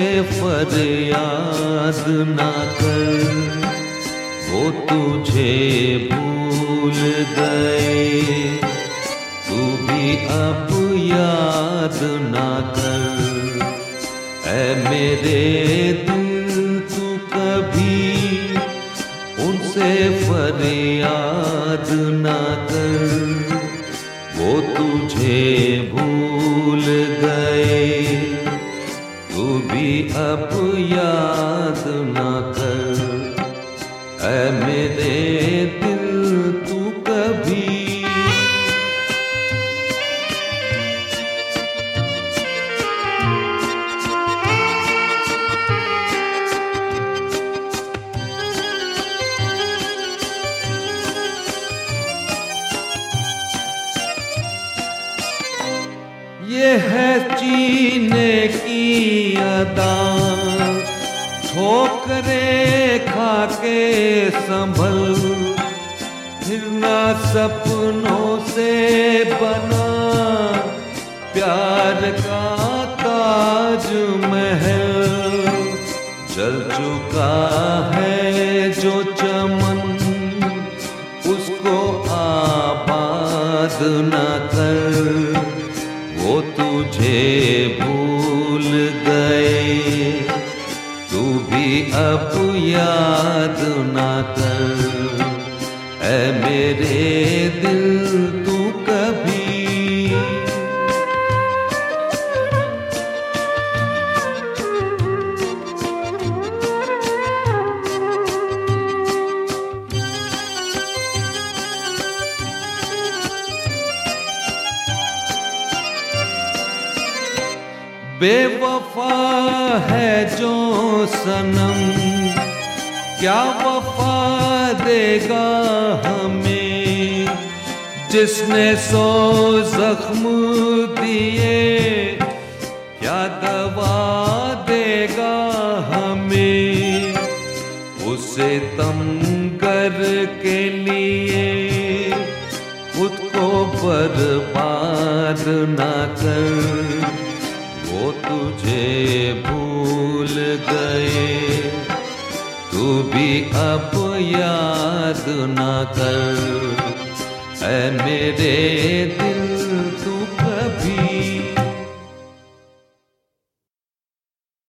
फरियाद ना कर, वो तुझे भूल गए, तू भी अब याद ना कर। ऐ मेरे दिल तू कभी उनसे फरियाद ना कर, वो तुझे भूल गए, तू भी अब याद ना कर। ऐ मेरे दिल तू कभी। ये है जीने की अदा, ठोकरे खा के संभल, फिर ना सपनों से बना प्यार का ताज महल। जल चुका है जो चमन, उसको आबाद न कर, वो तुझे भूल गए, तू भी अब याद ना कर। ऐ मेरे दिल तू कभी। बेवफा है जो सनम, क्या वफा देगा हमें, जिसने 100 जख्म दिए, क्या दवा देगा हमें। उसे तमगर के लिए खुद को बर्बाद ना कर, वो तुझे भूल गए, तू भी अब याद ना कर। ऐ मेरे दिल